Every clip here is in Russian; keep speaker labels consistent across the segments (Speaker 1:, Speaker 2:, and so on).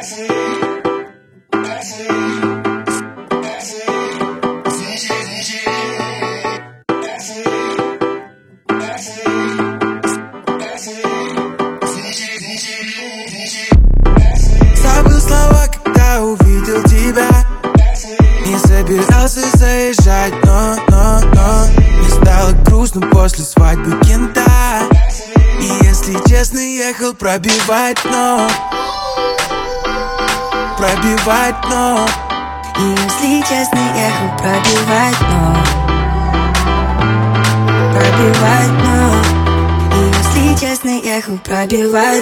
Speaker 1: Забыл слова, когда увидел тебя. Не собирался заезжать, но мне стало грустно после свадьбы кента. И если честно, ехал пробивать дно. Пробивать дно.
Speaker 2: И если честно, ехал пробивать дно. Пробивать дно. И если честно, ехал пробивать.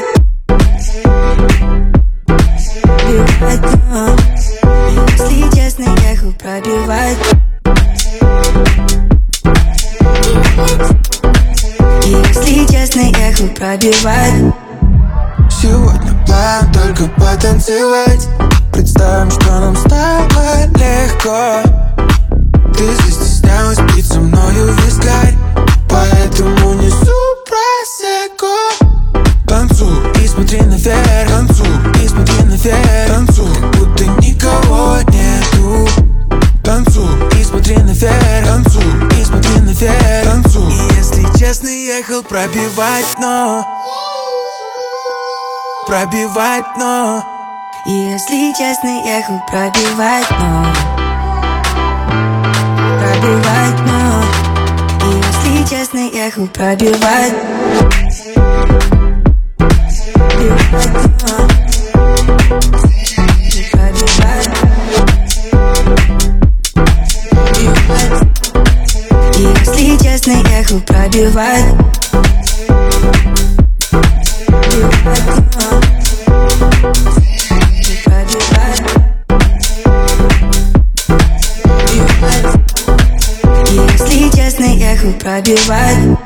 Speaker 2: Пробивать дно. И если честно, ехал пробивать. И если честно, ехал пробивать.
Speaker 1: Сегодня план только потанцевать. Представим, что нам стало легко. Ты застеснялась пить со мною вискарь, поэтому несу просеку. Танцуй и смотри наверх, танцуй и смотри наверх, танцуй, как будто никого нету. Танцуй и смотри наверх, танцуй и смотри наверх, танцуй. И если честно, ехал пробивать дно. Пробивать дно.
Speaker 2: И если честно, ехал пробивать дно. Пробивать дно. И если честно, ехал пробивать. Пробивать дно. Пробивать. И если честно, ехал пробивать. Пробивать дно. Если честно, ехал пробивать.